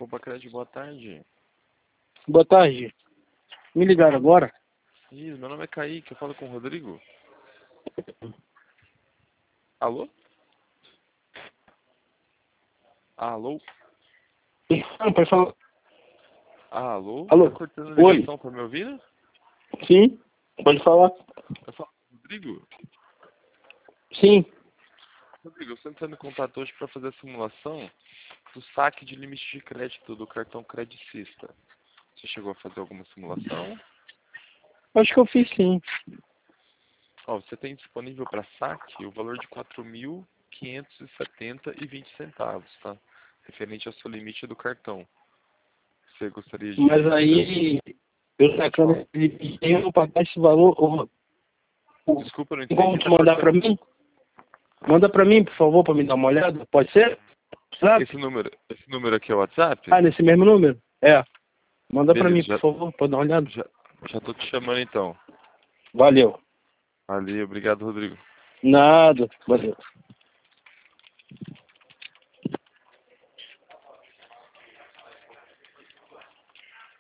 Crédito, boa tarde. Boa tarde. Me ligaram agora? Isso, meu nome é Kaique, eu falo com o Rodrigo. Alô? Alô? Não, pode falar. Alô? Alô? Tá cortando a Oi. ligação, tá me ouvindo? Sim, pode falar. Eu falo com o Rodrigo? Sim. Rodrigo, eu estou entrando em contato hoje para fazer a simulação do saque de limite de crédito do cartão Credicista. Você chegou a fazer alguma simulação? Acho que eu fiz sim. Ó, você tem disponível para saque o valor de R$ 4.570,20, tá? Referente ao seu limite do cartão. Você gostaria de... Mas aí, eu sacando esse eu vou pagar esse valor. Desculpa, eu não Tem como entendi. te Tá mandar pra cortando. mim? Manda pra mim, por favor, pra me dar uma olhada. Pode ser? Sabe? Esse número aqui é o WhatsApp? Ah, nesse mesmo número? É. Manda pra Beleza, mim, por favor, pra dar uma olhada. já tô te chamando então. Valeu. Ali, obrigado, Rodrigo. Nada. Valeu.